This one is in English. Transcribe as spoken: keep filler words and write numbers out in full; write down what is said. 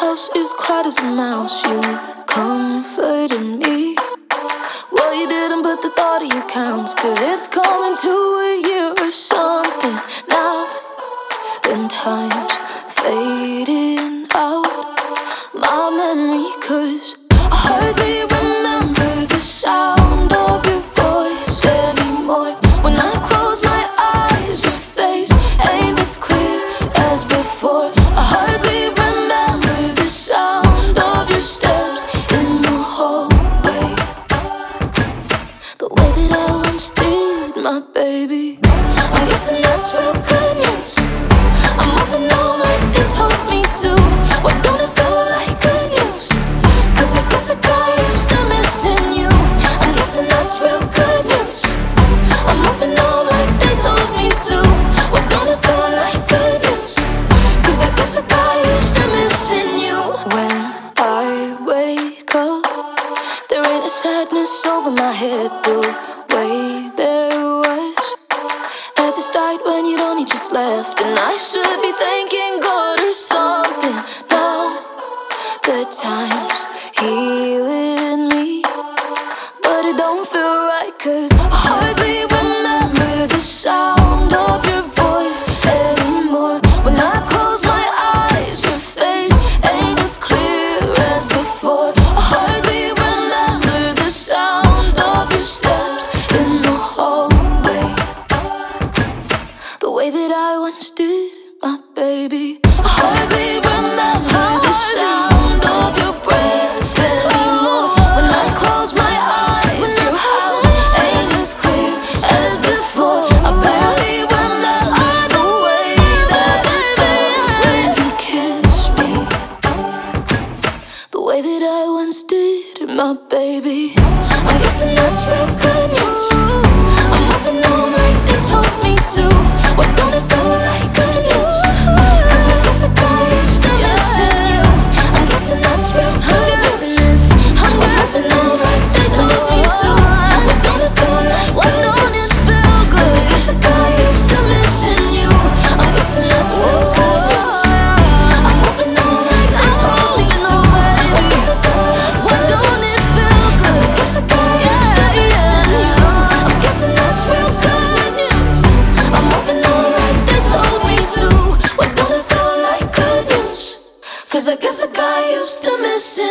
house is quiet as a mouse. You comforted me. Well, you didn't, but the thought of you counts. Cause it's coming to a year or something now. Then time's fading out my memory. Cause I hardly remember the sound of your voice anymore. When I close my eyes, your face ain't as clear as before. I hardly remember the sound of your steps in the hallway, the way that I once did, my baby. I'm guessing that's real good news. I'm moving on like they told me to. Why don't it feel like good news? Cause I guess I got used to missing you. I'm guessing that's real good news. I'm moving on like they told me to. Why don't it feel like good news? Cause I guess I got used to missing you. When I wake up, there ain't a sadness over my head the way there was at the start when you'd only just left. And I should be thanking God or something now. Good times healing me, but it don't feel right. Cause I hardly remember the sound of your voice anymore. When I close my eyes, your face ain't as clear as before. I hardly remember the sound of your steps in the hallway, the way that I once did, my baby. I hardly remember the sound of your breath anymore. When I close my eyes, your house ain't as clear as before. I barely remember the way that it felt when you kissed me, the way that I once did, my baby. I'm guessing that's real good news. I'm moving on like they told me to. Why don't it feel like good news? Cause I guess I got used to missing you. I'm guessing that's real good news. I'm guessing on like they told me to. Why don't it feel like Why don't it feel good? Cause I guess I got used to missing you. I'm guessing that's real good news. I'm moving on like they told me to. Why don't it feel good? Cause I guess I got used to missing you. I'm guessing that's real good news. I'm moving on like they told me to. Why don't it feel like good news? Cause I guess I got used to missing